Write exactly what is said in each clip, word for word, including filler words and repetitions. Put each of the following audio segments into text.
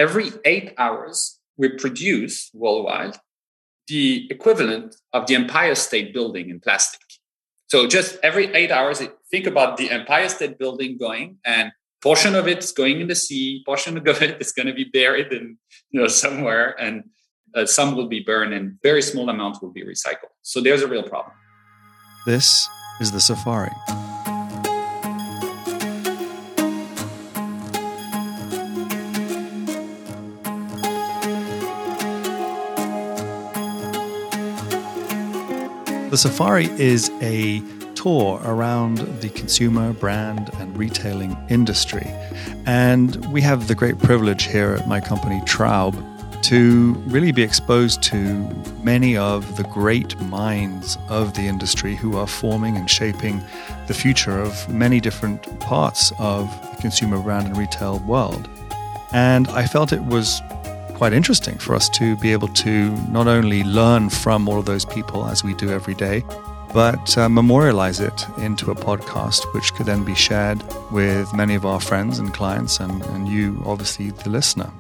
every eight hours, we produce worldwide the equivalent of the Empire State Building in plastic. So just every eight hours, think about the Empire State Building going, and portion of it is going in the sea, portion of it is going to be buried in, you know, somewhere, and uh, some will be burned, and very small amounts will be recycled. So there's a real problem. This is the Safari. The Safari is a tour around the consumer, brand, and retailing industry. And we have the great privilege here at my company, Traub, to really be exposed to many of the great minds of the industry who are forming and shaping the future of many different parts of the consumer, brand, and retail world. And I felt it was quite interesting for us to be able to not only learn from all of those people as we do every day, but uh, memorialize it into a podcast, which could then be shared with many of our friends and clients and, and you, obviously, the listener.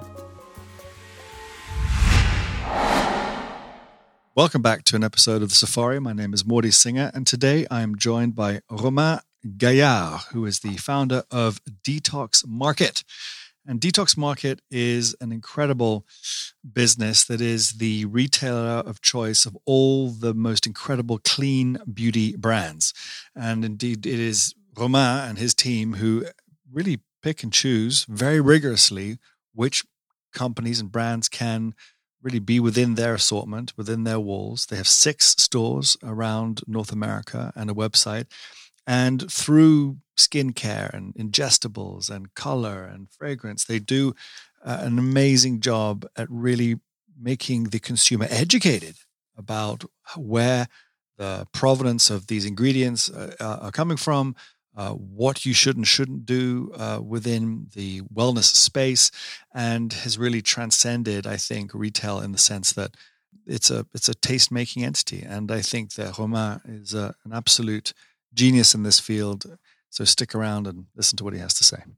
Welcome back to an episode of The Safari. My name is Morty Singer, and today I am joined by Romain Gaillard, who is the founder of Detox Market. And Detox Market is an incredible business that is the retailer of choice of all the most incredible clean beauty brands. And indeed, it is Romain and his team who really pick and choose very rigorously which companies and brands can really be within their assortment, within their walls. They have six stores around North America and a website. And through skincare and ingestibles and color and fragrance, they do uh, an amazing job at really making the consumer educated about where the provenance of these ingredients uh, are coming from, uh, what you should and shouldn't do uh, within the wellness space, and has really transcended, I think, retail in the sense that it's a it's a taste-making entity. And I think that Romain is a, an absolute genius in this field. So stick around and listen to what he has to say.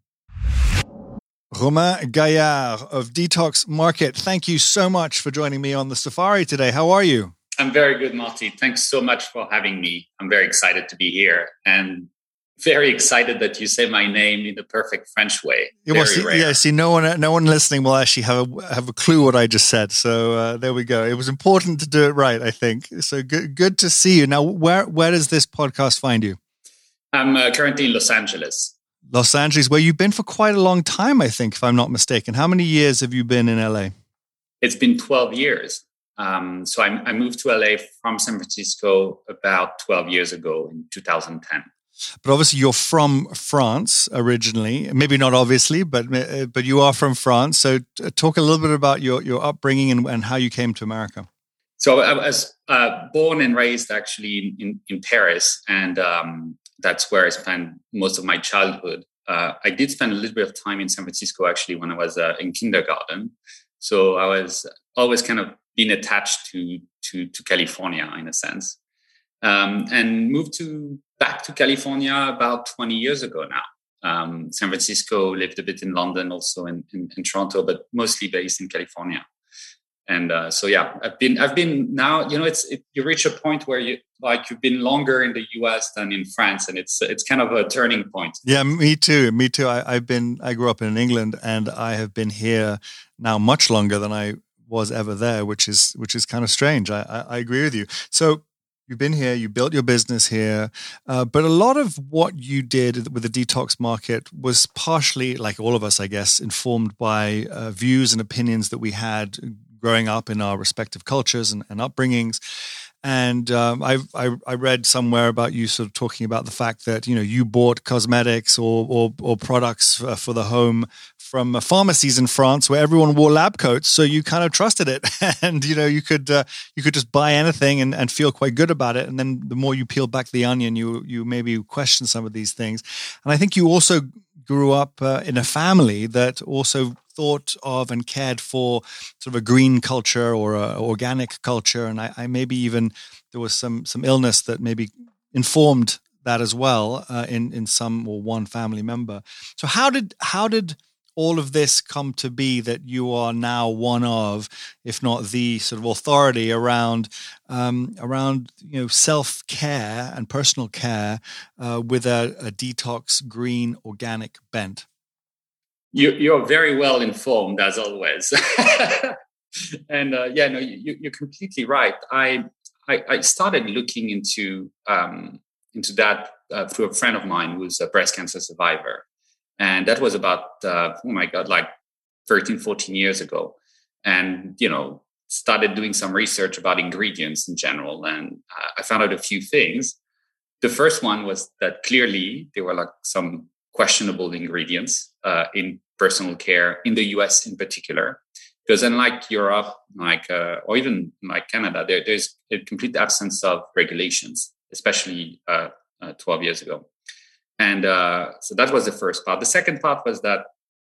Romain Gaillard of Detox Market, thank you so much for joining me on the Safari today. How are you? I'm very good, Marty. Thanks so much for having me. I'm very excited to be here, and very excited that you say my name in the perfect French way. Yeah, well, see, yeah, see, no one, no one listening will actually have a have a clue what I just said. So uh, there we go. It was important to do it right, I think. So good, good to see you. Now, where where does this podcast find you? I'm uh, currently in Los Angeles. Los Angeles, where you've been for quite a long time, I think, if I'm not mistaken. How many years have you been in L A? It's been twelve years. Um, so I, I moved to L A from San Francisco about twelve years ago in two thousand ten. But obviously you're from France originally. Maybe not obviously, but but you are from France. So talk a little bit about your, your upbringing and, and how you came to America. So I was uh, born and raised actually in, in Paris, and um, that's where I spent most of my childhood. Uh, I did spend a little bit of time in San Francisco actually when I was uh, in kindergarten. So I was always kind of been attached to to, to California in a sense, um, and moved to back to California about twenty years ago now. Um, San Francisco, lived a bit in London, also in, in, in Toronto, but mostly based in California. And uh, so, yeah, I've been, I've been now, you know, it's, it, you reach a point where you, like you've been longer in the U S than in France, and it's, it's kind of a turning point. Yeah, me too. Me too. I, I've been, I grew up in England, and I have been here now much longer than I was ever there, which is, which is kind of strange. I, I, I agree with you. So you've been here, you built your business here, uh, but a lot of what you did with the Detox Market was partially, like all of us, I guess, informed by uh, views and opinions that we had growing up in our respective cultures and, and upbringings. And um, I, I I read somewhere about you sort of talking about the fact that, you know, you bought cosmetics or or, or products for, for the home from pharmacies in France where everyone wore lab coats, so you kind of trusted it, and you know you could uh, you could just buy anything and, and feel quite good about it. And then the more you peel back the onion, you you maybe question some of these things. And I think you also grew up uh, in a family that also thought of and cared for sort of a green culture or a organic culture. And I, I maybe even there was some some illness that maybe informed that as well uh, in in some or one family member. So how did how did all of this come to be that you are now one of, if not the sort of authority around um, around you know self-care and personal care uh, with a, a detox, green, organic bent? You, you're very well informed, as always. And uh, yeah, no, you, you're completely right. I I, I started looking into um, into that uh, through a friend of mine who's a breast cancer survivor. And that was about, uh, oh my God, like thirteen, fourteen years ago. And, you know, started doing some research about ingredients in general. And uh, I found out a few things. The first one was that clearly there were like some questionable ingredients uh, in personal care in the U S in particular. Because unlike Europe, like uh, or even like Canada, there, there's a complete absence of regulations, especially uh, uh, twelve years ago. And uh, so that was the first part. The second part was that,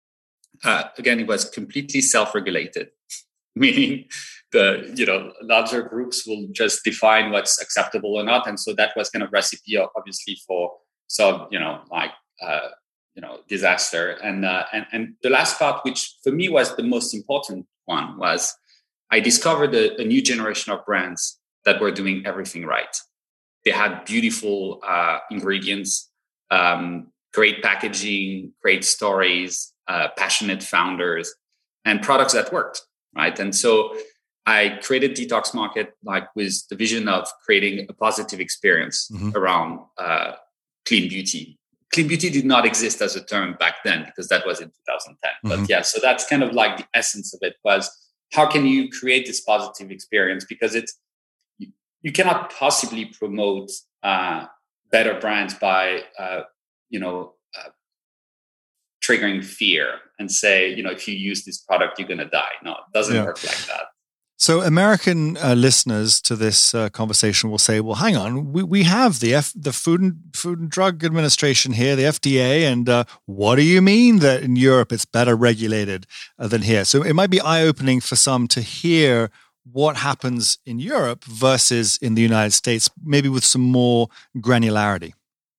uh, again, it was completely self-regulated, meaning the you know larger groups will just define what's acceptable or not. And so that was kind of recipe, obviously, for some you know like uh, you know disaster. And uh, and and the last part, which for me was the most important one, was I discovered a, a new generation of brands that were doing everything right. They had beautiful uh, ingredients. Um, great packaging, great stories, uh, passionate founders, and products that worked, right? And so I created Detox Market like with the vision of creating a positive experience mm-hmm. around uh, clean beauty. Clean beauty did not exist as a term back then because that was in two thousand ten. Mm-hmm. But yeah, so that's kind of like the essence of it was how can you create this positive experience? Because it's you, you cannot possibly promote uh, better brands by, uh, you know, uh, triggering fear and say, you know, if you use this product, you're going to die. No, it doesn't yeah. work like that. So American uh, listeners to this uh, conversation will say, well, hang on, we, we have the F, the Food and, Food and Drug Administration here, the F D A, and uh, what do you mean that in Europe it's better regulated uh, than here? So it might be eye-opening for some to hear what happens in Europe versus in the United States, maybe with some more granularity.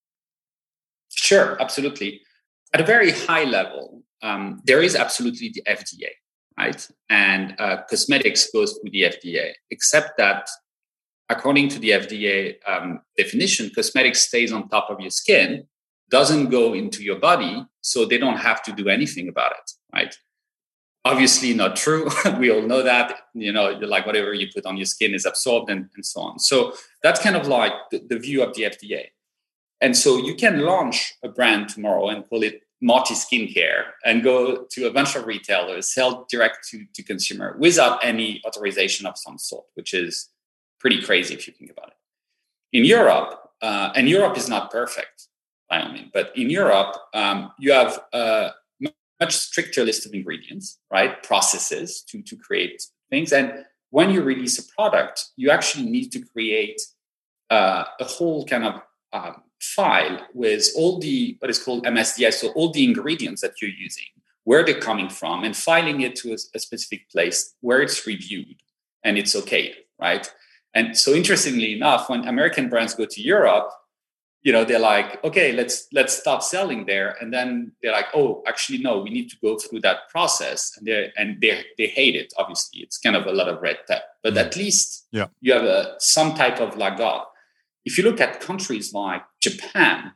Sure, absolutely. At a very high level, um, there is absolutely the F D A, right? And uh, cosmetics goes through the F D A, except that according to the F D A um, definition, cosmetics stays on top of your skin, doesn't go into your body, so they don't have to do anything about it, right? Obviously not true. We all know that, you know, like whatever you put on your skin is absorbed and, and so on. So that's kind of like the, the view of the F D A. And so you can launch a brand tomorrow and call it Marty Skincare and go to a bunch of retailers, sell direct to, to consumer without any authorization of some sort, which is pretty crazy if you think about it. In Europe, uh, and Europe is not perfect, by all means, but in Europe, um, you have a much stricter list of ingredients, right? Processes to, to create things. And when you release a product, you actually need to create uh, a whole kind of um, file with all the what is called M S D S, so all the ingredients that you're using, where they're coming from, and filing it to a, a specific place where it's reviewed and it's okay, right? And so interestingly enough, when American brands go to Europe, you know, they're like, okay, let's let's start selling there, and then they're like, oh, actually no, we need to go through that process, and they and they they hate it. Obviously, it's kind of a lot of red tape, but mm. at least yeah. you have a some type of lagarde. If you look at countries like Japan,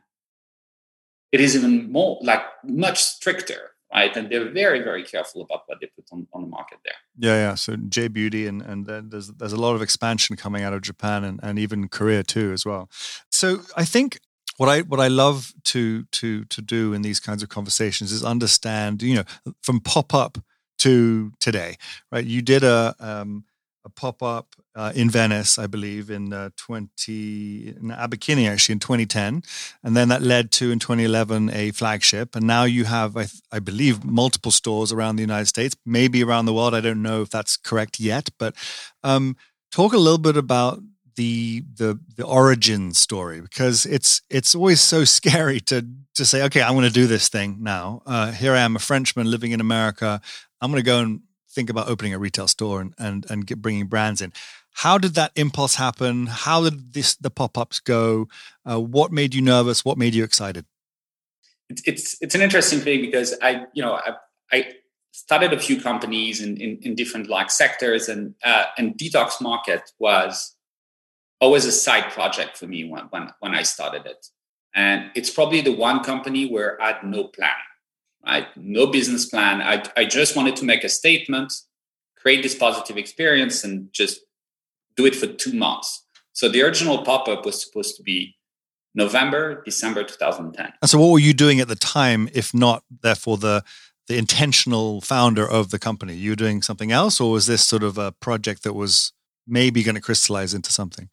it is even more like much stricter, right? And they're very, very careful about what they put on, on the market there. Yeah, yeah. So J Beauty and and there's there's a lot of expansion coming out of Japan and, and even Korea too as well. So I think what I what I love to to to do in these kinds of conversations is understand, you know, from pop up to today, right? You did a um, a pop up uh, in Venice, I believe, in uh, twenty in Abercrombie actually in twenty ten, and then that led to in twenty eleven a flagship, and now you have, I, th- I believe, multiple stores around the United States, maybe around the world. I don't know if that's correct yet, but um, talk a little bit about the the the origin story, because it's it's always so scary to to say, okay, I'm going to do this thing now. Uh, here I am, a Frenchman living in America. I'm going to go and think about opening a retail store and and, and get, bringing brands in. How did that impulse happen? How did this the pop-ups go? Uh, what made you nervous? What made you excited? It's it's it's an interesting thing because I you know I I started a few companies in in, in different like sectors, and uh, and Detox Market was always a side project for me when when when I started it, and it's probably the one company where I had no plan, right? No business plan. I I just wanted to make a statement, create this positive experience, and just do it for two months. So the original pop-up was supposed to be November, December two thousand ten. And so what were you doing at the time, if not, therefore, the the intentional founder of the company? You were doing something else, or was this sort of a project that was maybe going to crystallize into something?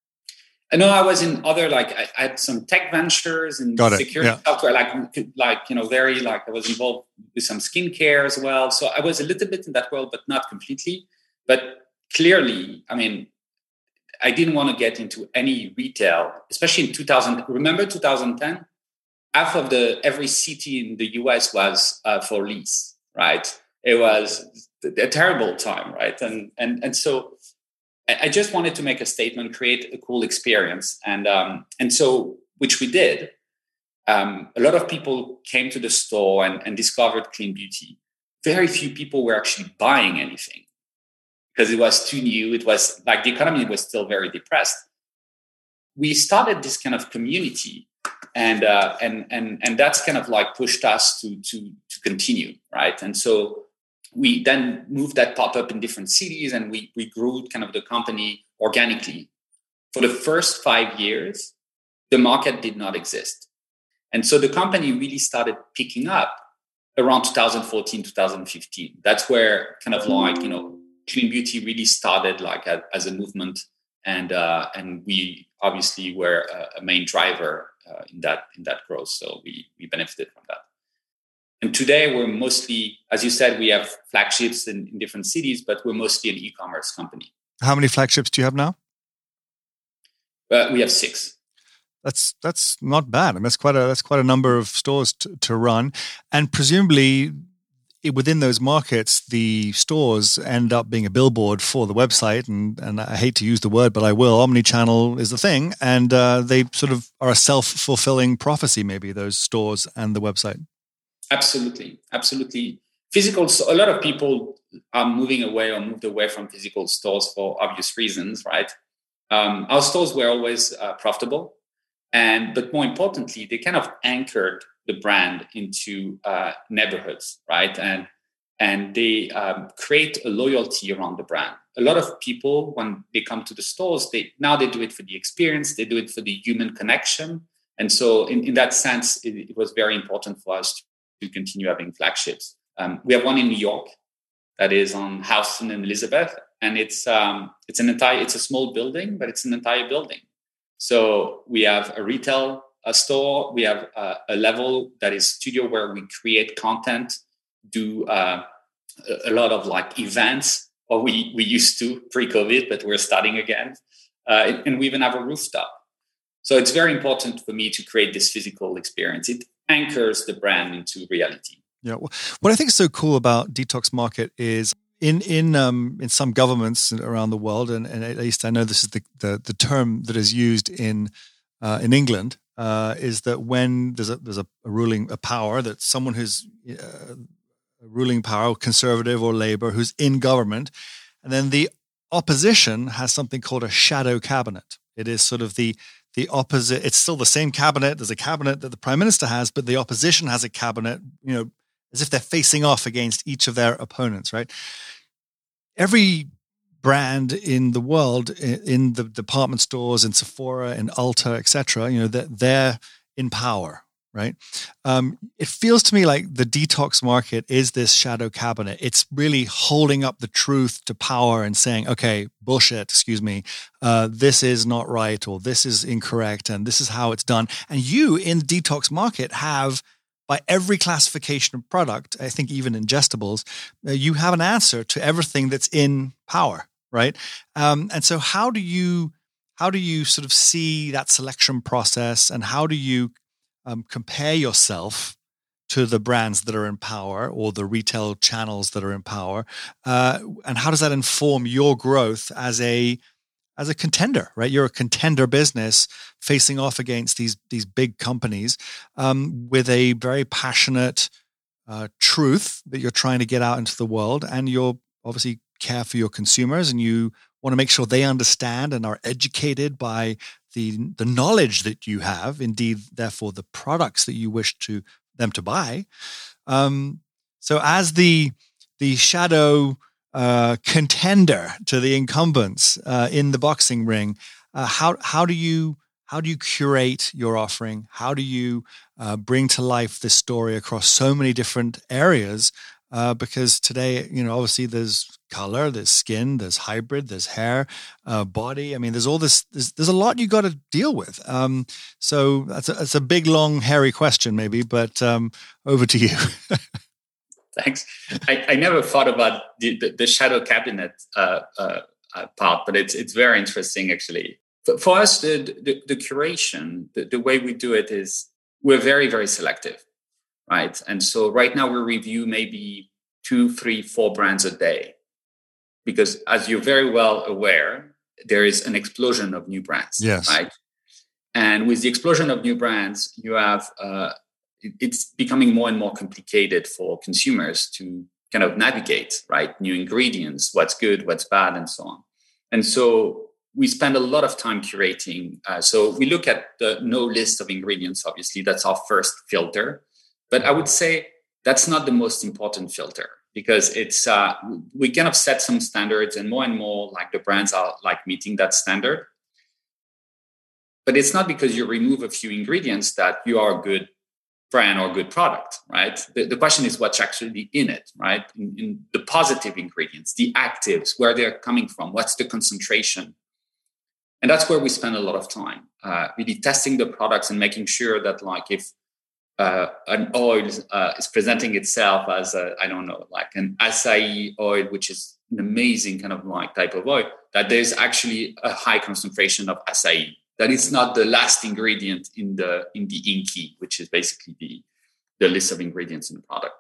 I know I was in other, like, I, I had some tech ventures and security yeah. software, like, like, you know, very, like, I was involved with some skincare as well. So I was a little bit in that world, but not completely. But clearly, I mean, I didn't want to get into any retail, especially in two thousand. Remember two thousand ten? Half of the, every city in the U S was uh, for lease, right? It was a terrible time, right? And, and, and so I just wanted to make a statement, create a cool experience. And, um, and so, which we did. Um, a lot of people came to the store and, and discovered clean beauty. Very few people were actually buying anything, because it was too new. It was like the economy was still very depressed. We started this kind of community, and uh, and and and that's kind of like pushed us to to to continue, right? And so we then moved that pop-up in different cities, and we we grew kind of the company organically. For the first five years, the market did not exist, and so the company really started picking up around two thousand fourteen, two thousand fifteen. That's where kind of like, you know, clean beauty really started like a, as a movement, and uh, and we obviously were a, a main driver uh, in that in that growth. So we we benefited from that. And today we're mostly, as you said, we have flagships in, in different cities, but we're mostly an e-commerce company. How many flagships do you have now? Uh, we have six. That's that's not bad. I mean, that's quite a that's quite a number of stores to, to run, and presumably, within those markets, the stores end up being a billboard for the website. And, and I hate to use the word, but I will. Omnichannel is the thing. And uh, they sort of are a self-fulfilling prophecy, maybe, those stores and the website. Absolutely. Absolutely. Physical, a lot of people are moving away or moved away from physical stores for obvious reasons, right? Um, our stores were always uh, profitable. And, but more importantly, they kind of anchored the brand into uh, neighborhoods, right? And and they um, create a loyalty around the brand. A lot of people, when they come to the stores, they now they do it for the experience, they do it for the human connection. And so in, in that sense, it, it was very important for us to continue having flagships. Um, we have one in New York that is on Houston and Elizabeth, and it's um, it's an entire it's a small building, but it's an entire building. So we have a retail a store, we have uh, a level that is studio where we create content, do uh, a lot of like events, or we we used to pre-COVID, but we're starting again. Uh, and we even have a rooftop. So it's very important for me to create this physical experience. It anchors the brand into reality. Yeah. What I think is so cool about Detox Market is in in um, in some governments around the world, and, and at least I know this is the, the, the term that is used in uh, in England, uh, is that when there's a there's a, a ruling a power, that someone who's uh, a ruling power, conservative or Labour, who's in government, and then the opposition has something called a shadow cabinet. It is sort of the the opposite. It's still the same cabinet. There's a cabinet that the prime minister has, but the opposition has a cabinet, you know, as if they're facing off against each of their opponents, right? Every brand in the world, in the department stores, in Sephora, in Ulta, et cetera, you know, they're, they're in power, right? Um, it feels to me like the Detox Market is this shadow cabinet. It's really holding up the truth to power and saying, okay, bullshit, excuse me, uh, this is not right, or this is incorrect, and this is how it's done. And you in the Detox Market have, by every classification of product, I think even ingestibles, uh, you have an answer to everything that's in power, right? Um, and so how do you how do you sort of see that selection process, and how do you um, compare yourself to the brands that are in power or the retail channels that are in power? Uh, and how does that inform your growth as a as a contender, right? You're a contender business facing off against these these big companies um, with a very passionate uh, truth that you're trying to get out into the world, and you're obviously care for your consumers, and you want to make sure they understand and are educated by the the knowledge that you have, indeed, therefore, the products that you wish to them to buy. Um, so as the the shadow uh, contender to the incumbents uh, in the boxing ring, uh, how how do you how do you curate your offering? How do you uh, bring to life this story across so many different areas? Uh, because today, you know, obviously there's color, there's skin, there's hybrid, there's hair, uh, body. I mean, there's all this, there's, there's a lot you got to deal with. Um, so that's a, that's a big, long, hairy question maybe, but um, over to you. Thanks. I, I never thought about the, the, the shadow cabinet uh, uh, uh, part, but it's it's very interesting actually. For, for us, the, the, the curation, the, the way we do it is we're very, very selective. Right. And so right now we review maybe two, three, four brands a day, because as you're very well aware, there is an explosion of new brands. Yes. Right. And with the explosion of new brands, you have uh, it's becoming more and more complicated for consumers to kind of navigate, right? New ingredients, what's good, what's bad, and so on. And so we spend a lot of time curating. Uh, so we look at the no list of ingredients, obviously, that's our first filter. But I would say that's not the most important filter, because it's uh, we kind of set some standards, and more and more like the brands are like meeting that standard. But it's not because you remove a few ingredients that you are a good brand or good product, right? The, the question is what's actually in it, right? In, in the positive ingredients, the actives, where they're coming from, what's the concentration. And that's where we spend a lot of time, uh, really testing the products and making sure that like if Uh, an oil uh, is presenting itself as a, I don't know, like an acai oil, which is an amazing kind of like type of oil, that there's actually a high concentration of acai. That it's not the last ingredient in the in the INCI, which is basically the, the list of ingredients in the product.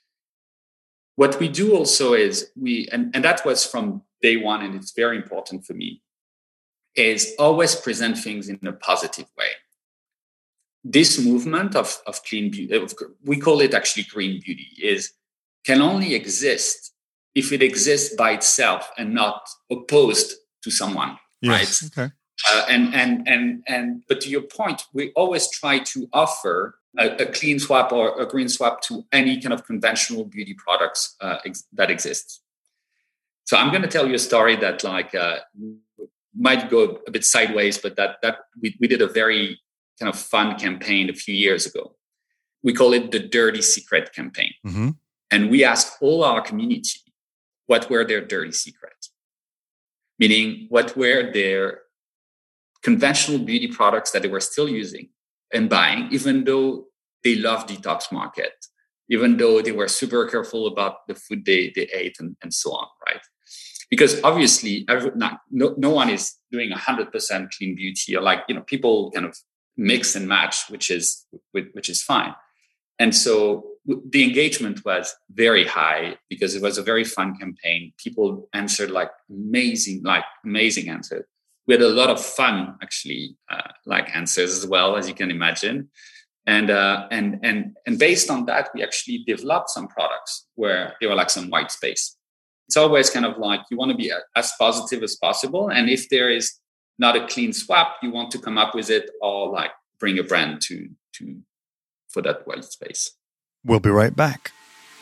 What we do also is we, and, and that was from day one, and it's very important for me, is always present things in a positive way. This movement of, of clean beauty, we call it actually green beauty, is can only exist if it exists by itself and not opposed to someone, yes, right? Okay. Uh, and and and and but to your point, we always try to offer a, a clean swap or a green swap to any kind of conventional beauty products uh, ex- that exists. So I'm going to tell you a story that like uh, might go a bit sideways, but that that we we did a very kind of fun campaign a few years ago. We call it the Dirty Secret campaign. Mm-hmm. And we asked all our community what were their dirty secrets, meaning what were their conventional beauty products that they were still using and buying, even though they love Detox Market, even though they were super careful about the food they, they ate and, and so on, right? Because obviously, every, not, no, no one is doing one hundred percent clean beauty, or like, you know, people kind of mix and match, which is which is fine. And so the engagement was very high because it was a very fun campaign. People answered like amazing, like amazing answers. We had a lot of fun, actually, uh, like answers as well, as you can imagine. And uh, and and and based on that, we actually developed some products where they were like some white space. It's always kind of like you want to be as positive as possible, and if there is not a clean swap, you want to come up with it or like bring a brand to to for that white space. We'll be right back.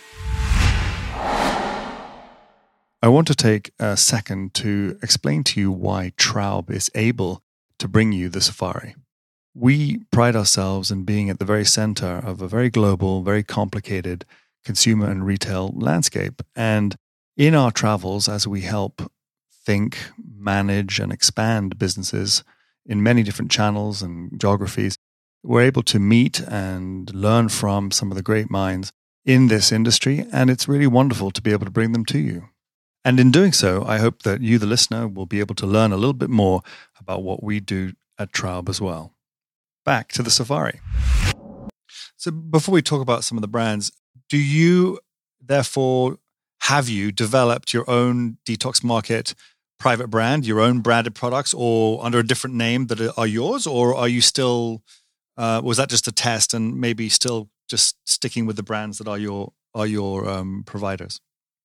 I want to take a second to explain to you why Traub is able to bring you the safari. We pride ourselves in being at the very center of a very global, very complicated consumer and retail landscape. And in our travels, as we help think, manage, and expand businesses in many different channels and geographies, we're able to meet and learn from some of the great minds in this industry, and it's really wonderful to be able to bring them to you. And in doing so, I hope that you, the listener, will be able to learn a little bit more about what we do at Traub as well. Back to the safari. So before we talk about some of the brands, do you, therefore, have you developed your own Detox Market private brand, your own branded products, or under a different name that are yours, or are you still, uh, was that just a test and maybe still just sticking with the brands that are your are your um, providers?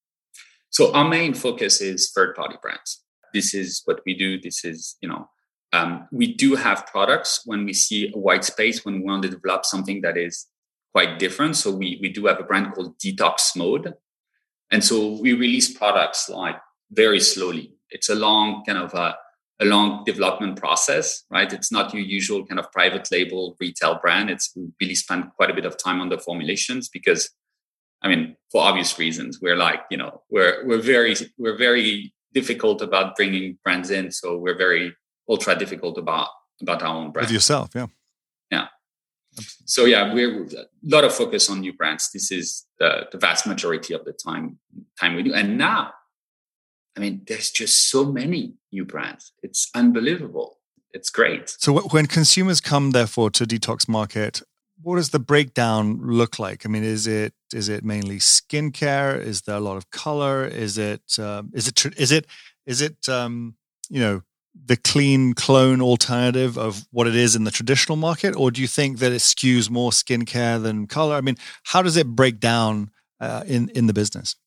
So our main focus is third-party brands. This is what we do. This is, you know, um, we do have products when we see a white space, when we want to develop something that is quite different. So we we do have a brand called Detox Mode. And so we release products like very slowly. It's a long kind of a, a long development process, right? It's not your usual kind of private label retail brand. It's we really spend quite a bit of time on the formulations because, I mean, for obvious reasons, we're like, you know, we're we're very we're very difficult about bringing brands in. So we're very ultra difficult about about our own brand. With yourself, yeah, yeah. So yeah, we're a lot of focus on new brands. This is the, the vast majority of the time time we do. And now, I mean, there's just so many new brands. It's unbelievable. It's great. So w- when consumers come, therefore, to Detox Market, what does the breakdown look like? I mean, is it is it mainly skincare? Is there a lot of color? Is it um, is it is it is it um, you know, the clean clone alternative of what it is in the traditional market, or do you think that it skews more skincare than color? I mean, how does it break down uh, in in the business?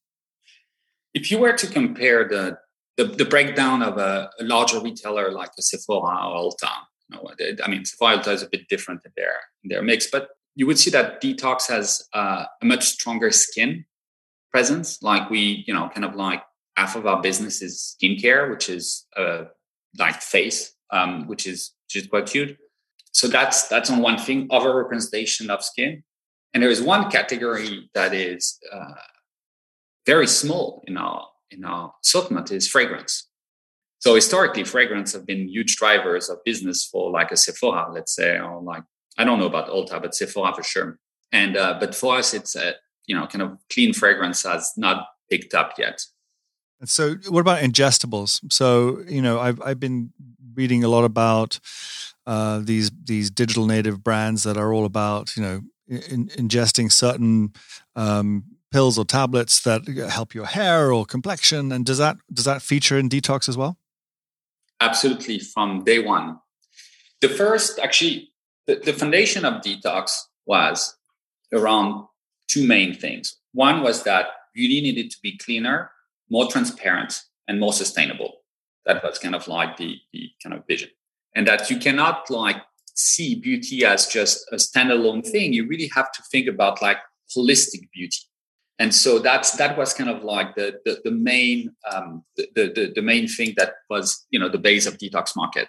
If you were to compare the the, the breakdown of a, a larger retailer like a Sephora or Ulta, you know, I mean, Sephora Ulta is a bit different in their in their mix, but you would see that Detox has uh, a much stronger skin presence. Like we, you know, kind of like half of our business is skincare, which is uh, like face, um, which is which is quite cute. So that's that's on one thing, overrepresentation of skin. And there is one category that is uh, very small in our in our assortment is fragrance. So historically, fragrance have been huge drivers of business for like a Sephora, let's say, or like I don't know about Ulta, but Sephora for sure. And uh, but for us, it's a you know kind of clean fragrance has not picked up yet. And so, what about ingestibles? So you know, I've I've been reading a lot about uh, these these digital native brands that are all about you know in, ingesting certain um, pills or tablets that help your hair or complexion. And does that does that feature in Detox as well? Absolutely, from day one. The first, actually, the, the foundation of Detox was around two main things. One was that beauty needed to be cleaner, more transparent, and more sustainable. That was kind of like the, the kind of vision. And that you cannot like see beauty as just a standalone thing. You really have to think about like holistic beauty. And so that's that was kind of like the the, the main um, the, the the main thing that was you know the base of Detox Market.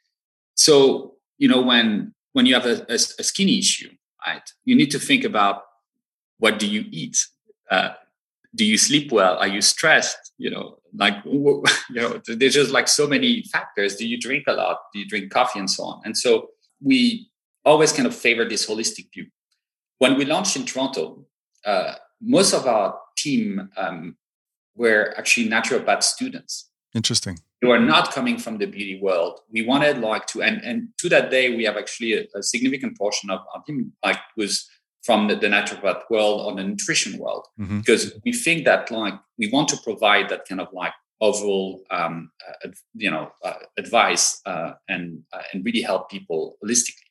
So you know when when you have a, a, a skin issue, right? You need to think about what do you eat. Uh, do you sleep well? Are you stressed? You know, like you know, there's just like so many factors. Do you drink a lot? Do you drink coffee and so on? And so we always kind of favor this holistic view. When we launched in Toronto. Uh, Most of our team um, were actually naturopath students. Interesting. They were not coming from the beauty world. We wanted like to, and, and to that day, we have actually a, a significant portion of our team like was from the, the naturopath world or the nutrition world, mm-hmm. because we think that like we want to provide that kind of like overall, um, uh, you know, uh, advice uh, and uh, and really help people holistically.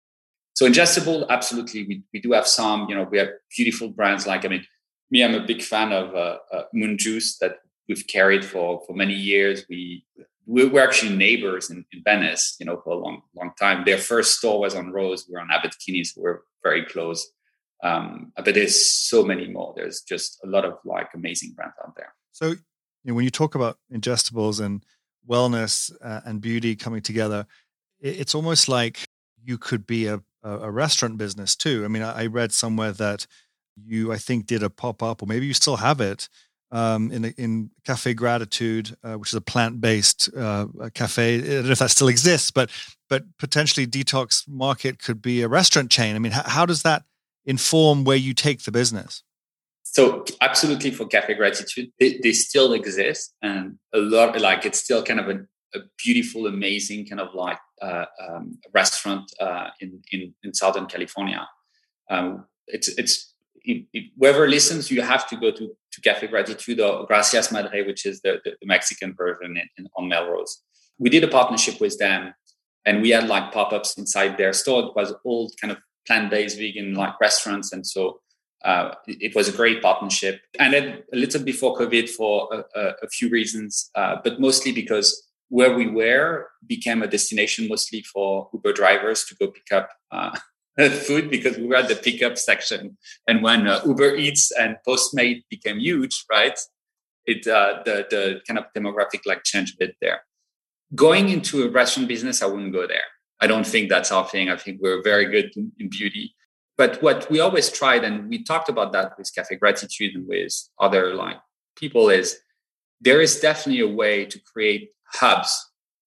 So ingestible, absolutely. We we do have some, you know, we have beautiful brands like, I mean, me, I'm a big fan of uh, uh, Moon Juice that we've carried for, for many years. We, we were actually neighbors in, in Venice, you know, for a long, long time. Their first store was on Rose. We were on Abbot Kinney, so we're very close. Um, but there's so many more. There's just a lot of like amazing brands out there. So you know, when you talk about ingestibles and wellness uh, and beauty coming together, it, it's almost like you could be a a restaurant business too. I mean, I read somewhere that you, I think, did a pop-up, or maybe you still have it, um, in in Cafe Gratitude, uh, which is a plant-based uh, cafe. I don't know if that still exists, but but potentially Detox Market could be a restaurant chain. I mean, how, how does that inform where you take the business? So absolutely, for Cafe Gratitude, they, they still exist, and a lot like it's still kind of a, a beautiful, amazing kind of like uh, um, restaurant uh, in, in in Southern California. Um, it's it's it, it, whoever listens, you have to go to to Cafe Gratitude or Gracias Madre, which is the, the, the Mexican version in, in, on Melrose. We did a partnership with them, and we had like pop-ups inside their store. It was all kind of plant-based vegan like restaurants. And so uh, it, it was a great partnership. And then a little before COVID for a, a, a few reasons, uh, but mostly because where we were became a destination mostly for Uber drivers to go pick up uh, food, because we were at the pickup section. And when uh, Uber Eats and Postmate became huge, right, it uh, the the kind of demographic like changed a bit there. Going into a restaurant business, I wouldn't go there. I don't think that's our thing. I think we're very good in, in beauty. But what we always tried, and we talked about that with Cafe Gratitude and with other like people, is there is definitely a way to create hubs,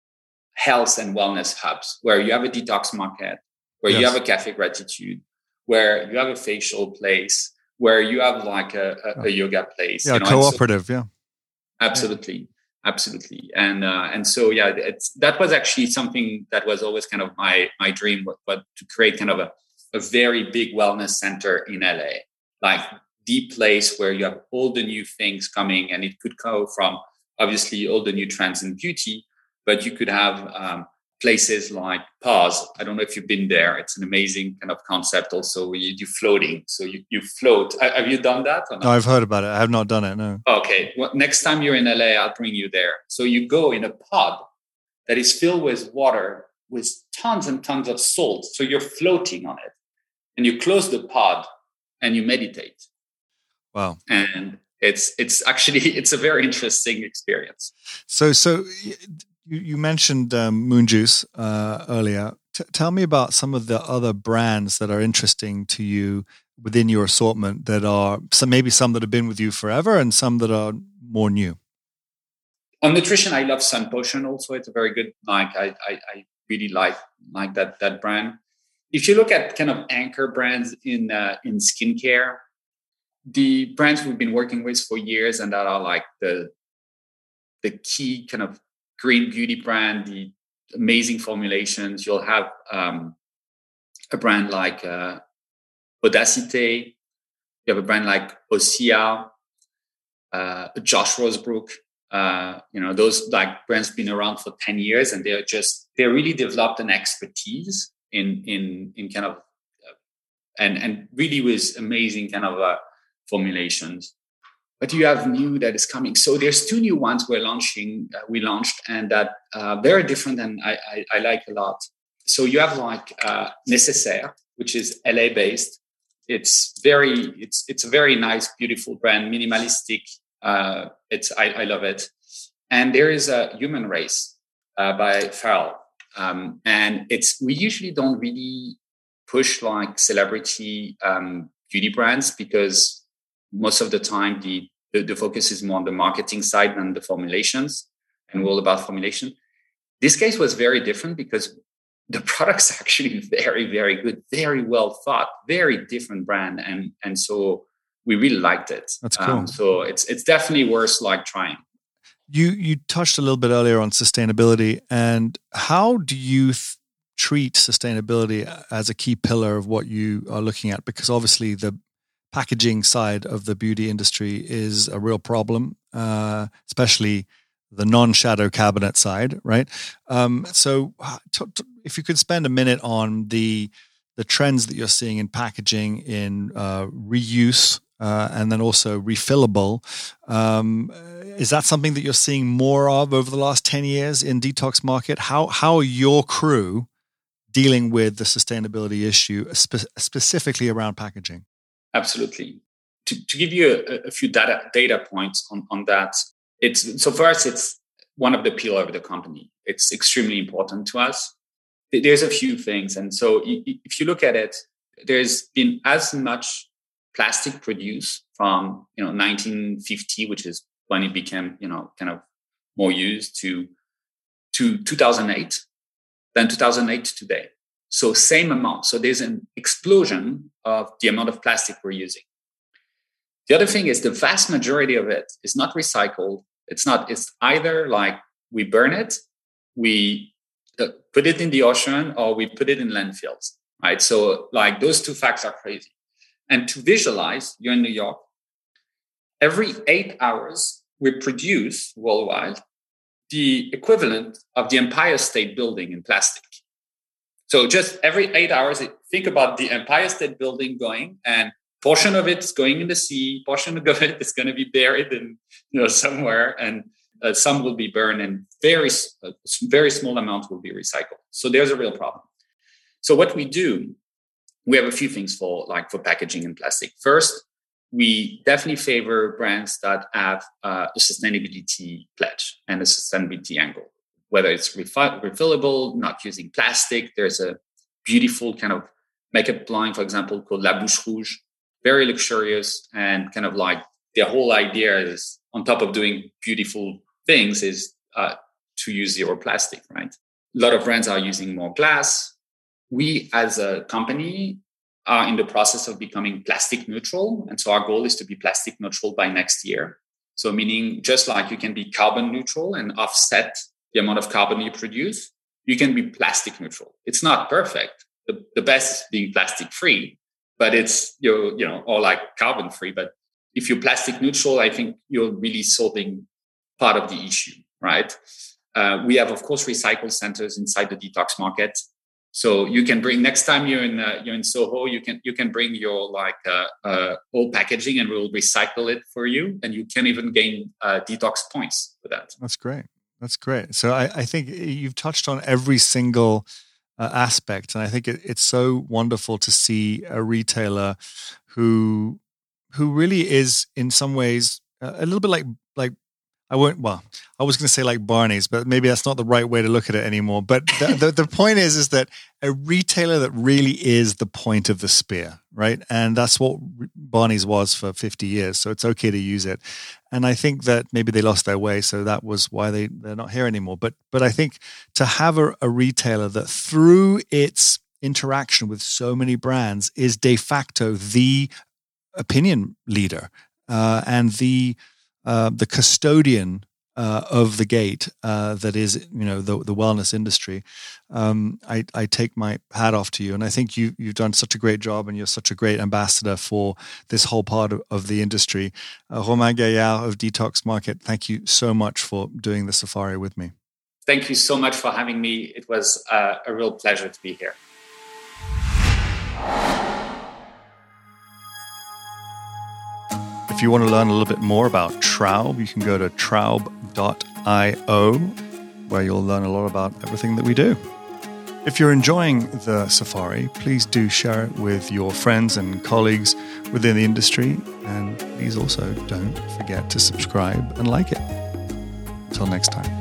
health and wellness hubs, where you have a detox market, where yes. you have a Cafe Gratitude, where you have a facial place, where you have like a, a, a yoga place. Yeah, you know? cooperative, so, yeah. Absolutely. Yeah. Absolutely. And uh, and so, yeah, it's, that was actually something that was always kind of my my dream, but, but to create kind of a, a very big wellness center in L A, like the place where you have all the new things coming, and it could go from obviously all the new trends in beauty, but you could have um, places like Pause. I don't know if you've been there. It's an amazing kind of concept also, where you do floating. So you, you float. Have you done that? Or not? No, I've heard about it. I have not done it, no. Okay. Well, next time you're in L A, I'll bring you there. So you go in a pod that is filled with water with tons and tons of salt. So you're floating on it. And you close the pod and you meditate. Wow. And it's it's actually, it's a very interesting experience. So, so you, you mentioned um, Moon Juice uh, earlier. T- tell me about some of the other brands that are interesting to you within your assortment, that are some, maybe some that have been with you forever and some that are more new. On nutrition, I love Sun Potion also. It's a very good, like, I I, I really like like that that brand. If you look at kind of anchor brands in uh, in skincare, the brands we've been working with for years and that are like the the key kind of green beauty brand, the amazing formulations. You'll have um, a brand like uh, Audacité. You have a brand like Osea, uh, Josh Rosebrook. Uh, you know, those like brands have been around for ten years, and they're just they really developed an expertise in in in kind of uh, and and really with amazing kind of uh, formulations. But you have new that is coming. So there's two new ones we're launching. Uh, we launched, and that uh, very different, and I, I I like a lot. So you have like uh, Nécessaire, which is L A based. It's very it's it's a very nice, beautiful brand, minimalistic. Uh, it's I, I love it. And there is a Human Race uh, by Farrell, um, and it's we usually don't really push like celebrity um, beauty brands, because most of the time the, the the focus is more on the marketing side than the formulations, and we're all about formulation. This case was very different because the product's actually very, very good, very well thought, very different brand, and and so we really liked it. That's cool. Um, so it's it's definitely worth like trying. You you touched a little bit earlier on sustainability, and how do you th- treat sustainability as a key pillar of what you are looking at? Because obviously the packaging side of the beauty industry is a real problem, uh, especially the non-shadow cabinet side, right? Um, so t- t- if you could spend a minute on the the trends that you're seeing in packaging, in uh, reuse, uh, and then also refillable. Um, is that something that you're seeing more of over the last ten years in Detox Market? How how are your crew dealing with the sustainability issue, spe- specifically around packaging? Absolutely. To, to give you a, a few data data points on, on that, it's so first, it's one of the pillars of the company. It's extremely important to us. There's a few things. And so if you look at it, there's been as much plastic produced from, you know, nineteen fifty, which is when it became, you know, kind of more used, to, to two thousand eight, than two thousand eight to today. So same amount. So there's an explosion of the amount of plastic we're using. The other thing is the vast majority of it is not recycled. It's not, it's either like we burn it, we uh, put it in the ocean, or we put it in landfills, right? So like those two facts are crazy. And to visualize, you're in New York, every eight hours, we produce worldwide the equivalent of the Empire State Building in plastic. So just every eight hours, think about the Empire State Building going, and portion of it is going in the sea, portion of it is going to be buried in, you know, somewhere, and uh, some will be burned, and very, uh, very small amount will be recycled. So there's a real problem. So what we do, we have a few things for like for packaging and plastic. First, we definitely favor brands that have uh, a sustainability pledge and a sustainability angle, whether it's refi- refillable, not using plastic. There's a beautiful kind of makeup line, for example, called La Bouche Rouge, very luxurious, and kind of like their whole idea is, on top of doing beautiful things, is uh, to use zero plastic, right? A lot of brands are using more glass. We as a company are in the process of becoming plastic neutral. And so our goal is to be plastic neutral by next year. So meaning just like you can be carbon neutral and offset the amount of carbon you produce, you can be plastic neutral. It's not perfect. The, the best is being plastic free, but it's, you're, you know, or like carbon free. But if you're plastic neutral, I think you're really solving part of the issue, right? Uh, we have, of course, recycle centers inside the detox market. So you can bring, next time you're in uh, you're in Soho, you can you can bring your like uh, uh, old packaging, and we'll recycle it for you, and you can even gain uh, detox points for that. That's great. That's great. So I, I think you've touched on every single uh, aspect, and I think it, it's so wonderful to see a retailer who who really is in some ways uh, a little bit like like. I won't, well, I was going to say like Barney's, but maybe that's not the right way to look at it anymore. But the, the, the point is, is that a retailer that really is the point of the spear, right? And that's what Barney's was for fifty years. So it's okay to use it. And I think that maybe they lost their way. So that was why they, they're not here anymore. But, but I think to have a, a retailer that through its interaction with so many brands is de facto the opinion leader uh, and the, Uh, the custodian uh, of the gate uh, that is, you know, the, the wellness industry. Um, I, I take my hat off to you, and I think you you've done such a great job, and you're such a great ambassador for this whole part of, of the industry. Uh, Romain Gaillard of Detox Market, thank you so much for doing the safari with me. Thank you so much for having me. It was uh, a real pleasure to be here. If you want to learn a little bit more about Traub, you can go to traub dot io, where you'll learn a lot about everything that we do. If you're enjoying the safari, please do share it with your friends and colleagues within the industry. And please also don't forget to subscribe and like it. Until next time.